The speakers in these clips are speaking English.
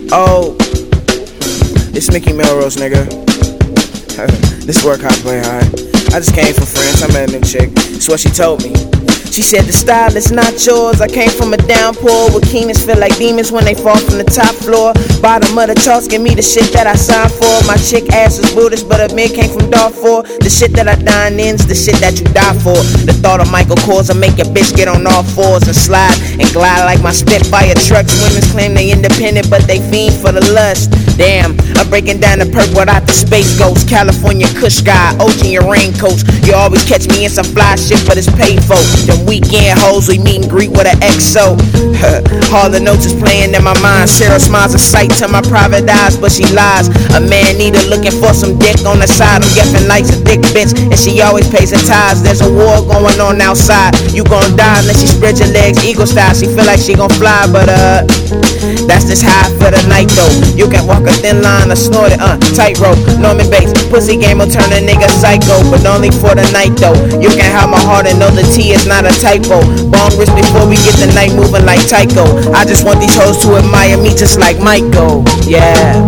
Oh, it's Mickey Melrose, nigga. This work hard, play hard. I just came from France, I met a new chick. That's what she told me. She said the style is not yours. I came from a downpour where keenness feel like demons when they fall from the top floor. Bottom of the charts, give me the shit that I signed for. My chick ass is Buddhist, but her man came from Darfur. The shit that I dine in's the shit that you die for. The thought of Michael Kors will make your bitch get on all fours and slide and glide like my Spitfire trucks. Women claim they independent, but they fiend for the lust. Damn, I'm breaking down the perk without the space ghost. California Kush guy, ocean your raincoats. You always catch me in some fly shit, but it's paid for. Them weekend hoes, we meet and greet with an XO. All the notes is playing in my mind. Sarah smiles a sight to my private eyes, but she lies. A man need her looking for some dick on the side. I'm guessing life's a dick bitch, and she always pays her ties. There's a war going on outside. You gon' die unless she spread your legs eagle style. She feel like she gon' fly, but that's just high for the night though. You can walk a thin line or snort it, tightrope. Norman Bates, pussy game will turn a nigga psycho, but only for the night though. You can have my heart and know the T is not a typo. Bong wrist before we get the night moving like Tycho. I just want these hoes to admire me just like Michael. Yeah.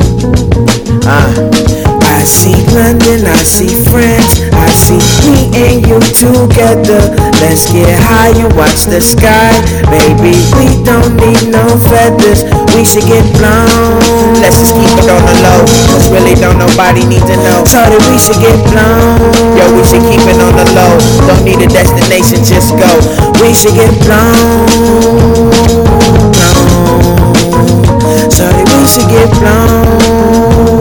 I see London, I see France, I see me and you together. Let's get high and watch the sky. Baby, we don't need no feathers, we should get blown. Let's just keep it on the low, cause really don't nobody need to know. Shorty, we should get blown. Yo, we should keep it on the low. Don't need a destination, just go. We should get blown. Shorty, we should get blown.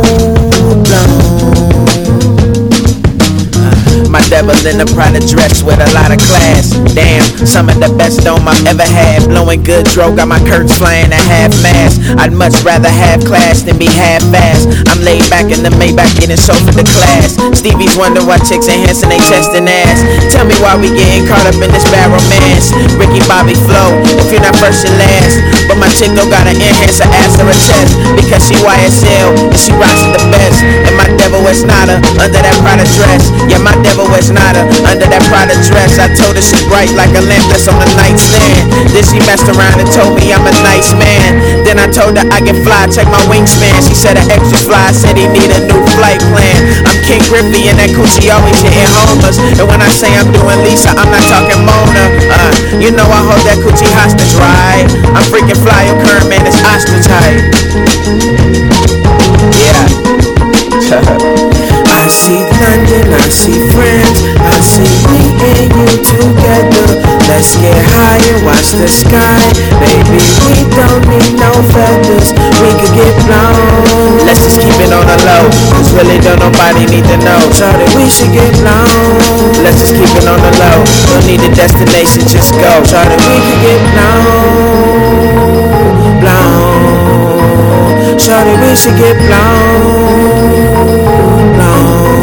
My devil in a Prada dress with a lot of class. Damn, some of the best dome I've ever had. Blowing good dro, got my curtains flying at half mast. I'd much rather have class than be half-assed. I'm laid back in the Maybach getting sofa to class. Stevie's wonder why chicks enhancing they chest and ass. Tell me why we getting caught up in this bad romance. Ricky Bobby Flow, if you're not first and last. But my chick don't gotta enhance her ass or her chest, because she YSL and she rocks the best. And my devil is not her under that Prada dress. Yeah, my devil was not her under that Prada dress. I told her she bright like a lamp that's on the nightstand. Then she messed around and told me I'm a nice man. Then I told her I get fly, check my wingspan. She said her extra fly, said he need a new flight plan. I'm King Griffey and that coochie always hitting homers. And when I say I'm doing Lisa, I'm not talking Mona. You know I hold that coochie hostage, right? I'm freaking fly, your current man is ostrich height. Yeah. I see London, I see France, I see me and you together. Let's get high and watch the sky. Baby, we don't need no feathers, we could get blown. Let's just keep it on the low, cause really don't nobody need to know. Shorty, we should get blown. Let's just keep it on the low, don't need a destination, just go. Shorty, we could get blown, blown. Shorty, we should get blown, blown.